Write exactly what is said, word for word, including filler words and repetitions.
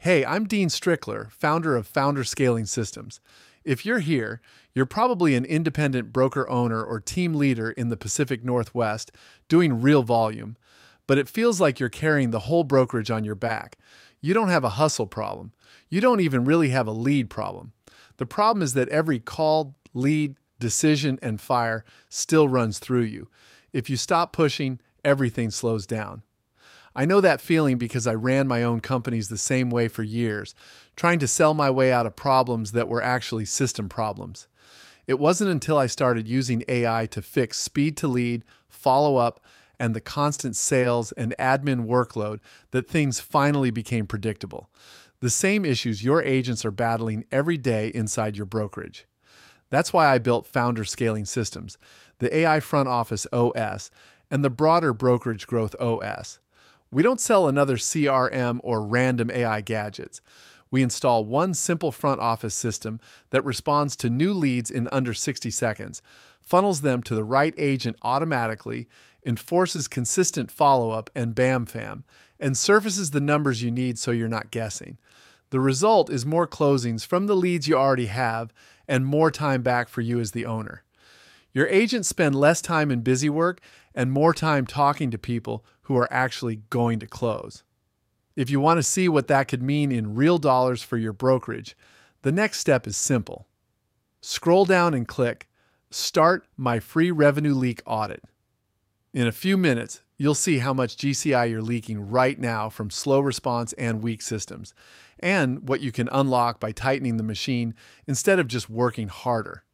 Hey, I'm Dean Strickler, founder of Founder Scaling Systems. If you're here, you're probably an independent broker owner or team leader in the Pacific Northwest doing real volume, but it feels like you're carrying the whole brokerage on your back. You don't have a hustle problem. You don't even really have a lead problem. The problem is that every call, lead, decision, and fire still runs through you. If you stop pushing, everything slows down. I know that feeling because I ran my own companies the same way for years, trying to sell my way out of problems that were actually system problems. It wasn't until I started using A I to fix speed to lead, follow-up, and the constant sales and admin workload that things finally became predictable. The same issues your agents are battling every day inside your brokerage. That's why I built Founder Scaling Systems, the A I Front Office O S, and the broader Brokerage Growth O S. We don't sell another C R M or random A I gadgets. We install one simple front office system that responds to new leads in under sixty seconds, funnels them to the right agent automatically, enforces consistent follow-up and bam fam, and surfaces the numbers you need so you're not guessing. The result is more closings from the leads you already have and more time back for you as the owner. Your agents spend less time in busy work and more time talking to people who are actually going to close. If you want to see what that could mean in real dollars for your brokerage, the next step is simple. Scroll down and click Start My Free Revenue Leak Audit. In a few minutes, you'll see how much G C I you're leaking right now from slow response and weak systems, and what you can unlock by tightening the machine instead of just working harder.